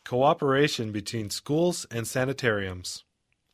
Cooperation between schools and sanitariums.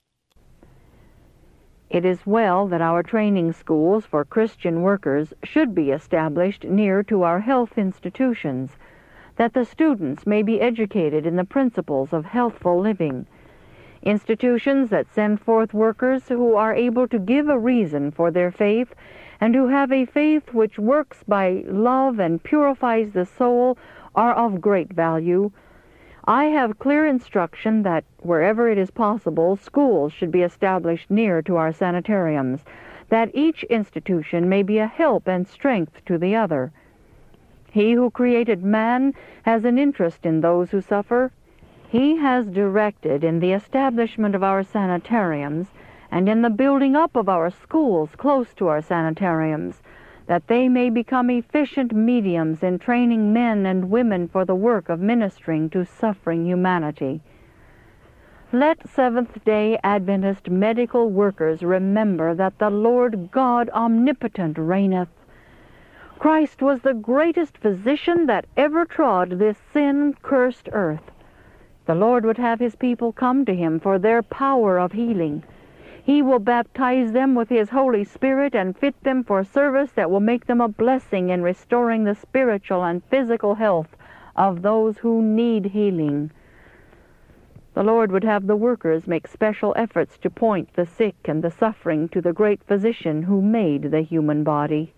It is well that our training schools for Christian workers should be established near to our health institutions, that the students may be educated in the principles of healthful living. Institutions that send forth workers who are able to give a reason for their faith and who have a faith which works by love and purifies the soul are of great value. I have clear instruction that wherever it is possible, schools should be established near to our sanitariums, that each institution may be a help and strength to the other. He who created man has an interest in those who suffer. He has directed in the establishment of our sanitariums and in the building up of our schools close to our sanitariums, that they may become efficient mediums in training men and women for the work of ministering to suffering humanity. Let Seventh-day Adventist medical workers remember that the Lord God omnipotent reigneth. Christ was the greatest physician that ever trod this sin-cursed earth. The Lord would have his people come to him for their power of healing. He will baptize them with his Holy Spirit and fit them for service that will make them a blessing in restoring the spiritual and physical health of those who need healing. The Lord would have the workers make special efforts to point the sick and the suffering to the great physician who made the human body.